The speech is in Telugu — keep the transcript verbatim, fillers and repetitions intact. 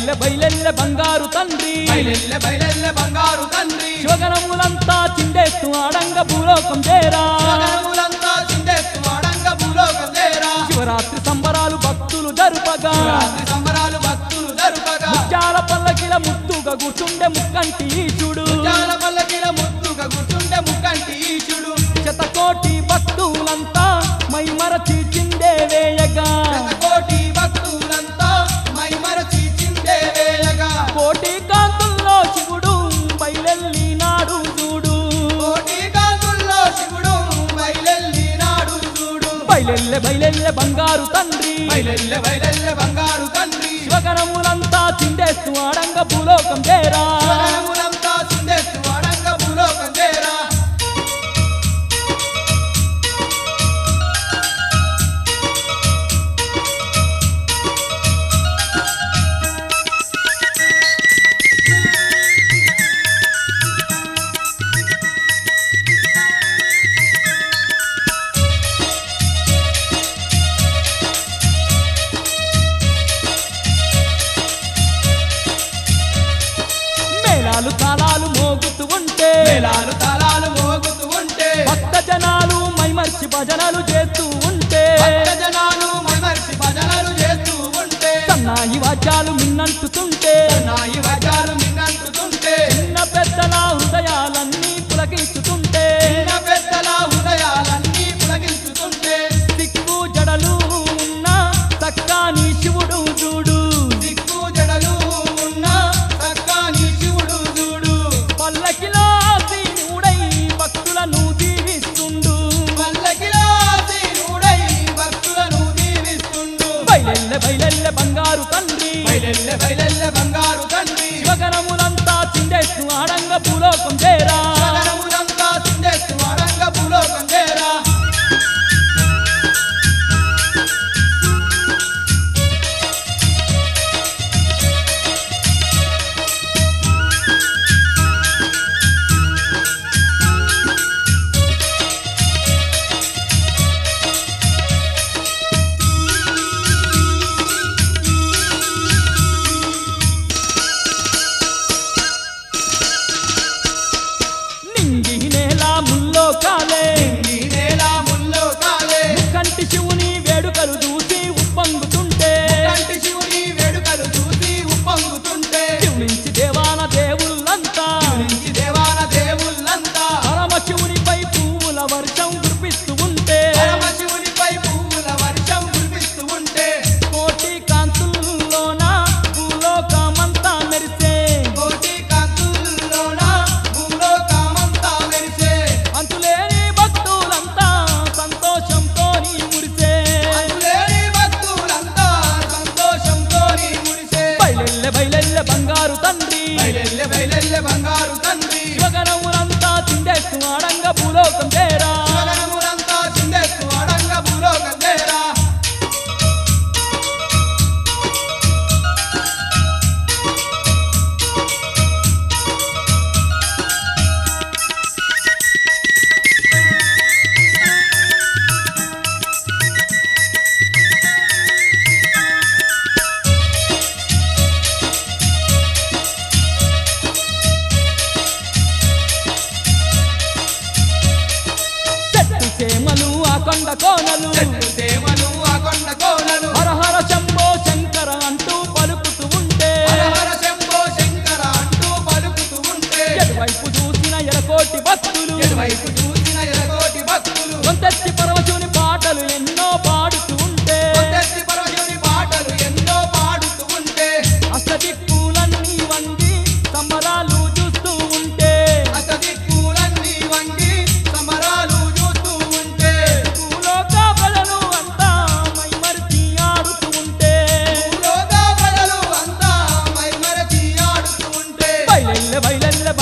బయలెల్లె బయలెల్లె బంగారు తండ్రి బయలెల్లె బయలెల్లె బంగారు తండ్రి శివగణములంతా చిండేస్తూ ఆడంగ భూలోకం చేరా శివగణములంతా చిండేస్తూ ఆడంగ భూలోకం చేరా శివరాత్రి సంబరాలు భక్తులు జరుపగా శివరాత్రి సంబరాలు భక్తులు జరుపగా ముత్యాల పల్లకిల ముద్దుగా కూర్చుండే ముక్కంటి ఈశుడు ముత్యాల పల్లకిల ముద్దుగా కూర్చుండే ముక్కంటి ఈశుడు శతకోటి భక్తులంతా మైమరచి చిందే వేయగా శతకోటి భక్తులంతా మైమరచి చిందే వేయగా కోటి కాంతుల్లో శివుడు బయలెల్లినాడు చూడు కోటి కాంతుల్లో శివుడు బయలెల్లినాడు చూడు బయలెల్లె బయలెల్లె బంగారు తండ్రి బయలెల్లె బయలెల్లె బంగారు తండ్రి శివగణములంతా చిండేస్తూ ఆడంగ భూలోకం చేరా శివగణములంతా చిండేస్తూ ఆడంగ భూలోకం చేరా మేళాలు తాళాలు మోగుతూ ఉంటే మేళాలు తాళాలు మోగుతూ ఉంటే భక్త జనాలు మైమర్చి భజనలు చేస్తూ ఉంటే భక్త జనాలు మైమరిచి భజనలు చేస్తూ ఉంటే సన్నాయి వాద్యాలు మిన్నంటుతుంటే నాయి వజాలు మిన్నంటుతుంటే చిన్న పెద్దల హృదయాలన్నీ పులకించుతుంటే చిన్న పెద్దల హృదయాలన్నీ పులకించుతుంటే దిక్కు జడలు ఉన్న చక్కాని శివుడు చూడు దిక్కు జడలు ఉన్న చక్కని శివుడు చూడు పల్లకిలో సీనుడై భక్తులను దీవిస్తుండు పల్లకిలో సీనుడై భక్తులను దీవిస్తుండు బయలెల్లె బయలెల్లె బంగారు తండ్రి బయలెల్లె బయలెల్లె బంగారు తండ్రి శివగణములంతా చిండేస్తూ ఆడంగ భూలోకం చేరా శివగణములంతా చిండేస్తూ ఆడంగ భూలోకం చేరా నింగి నేల ముల్లో కాలే ఈ నేల ముల్లో కాలే కంటి శివుని వేడుకలు చూసి ఉప్పొంగుతుంటే కంటి శివుని వేడుకలు చూసి ఉప్పొంగుతుంటే శివునించి దేవాన దేవుళ్ళంతా నుంచి దేవాన దేవుళ్ళంతా పరమ శివునిపై పువ్వుల వర్షం కురిపిస్తూ ఉంటే పరమశివునిపై పువ్వుల వర్షం కురిపిస్తూ ఉంటే కోటి కాంతుల్లోన భూలోకమంతా మెరిసే కోటి కాంతుల్లోన భూలోకమంతా మెరిసే అంతులేని భక్తులంతా సంతోషంతో మురిసే అందులేని భక్తులంతా సంతోషంతో మురిసే బయలెల్లె బయలెల్లె బంగారు తండ్రి బయలెల్లె బయలెల్లె బంగారు తండ్రి శివగణములంతా చిండేస్తూ ఆడంగ భూలోకం చేరా శివగణములంతా చిండేస్తూ ఆడంగ భూలోకం చేరా చెట్టు చేమలు ఆ కొండ కోనలు చెట్టు సేవలు ఆ కొండ కోనలు హర హర శంభో శంకర అంటూ పలుకుతూ ఉంటే హర హర శంభో శంకర అంటూ పలుకుతూ ఉంటే ఎటువైపు చూసిన ఎరకోటి భక్తులు ఎటువైపు చూసిన ఎరగోటి భక్తులు కొంతెత్తి పరమశివుని పాటలు ఎన్నో పాడుతూ ఉంటే కొత్తెత్తి పరమశివుని పాటలు ఎన్నో పాడుతూ ఉంటే అష్టదిక్కులన్నీ వంగి సంబరాలు చూస్తూ ఉంటే అసదిక్కులన్నీ వంగి సమరాలు చూస్తూ ఉంటే భూలోక ప్రజలు అంతా మైమరిచి ఆడుతూ ఉంటే భూలోక ప్రజలు అంతా మైమరచి ఆడుతూ ఉంటే బయలెల్లె బయలెల్లె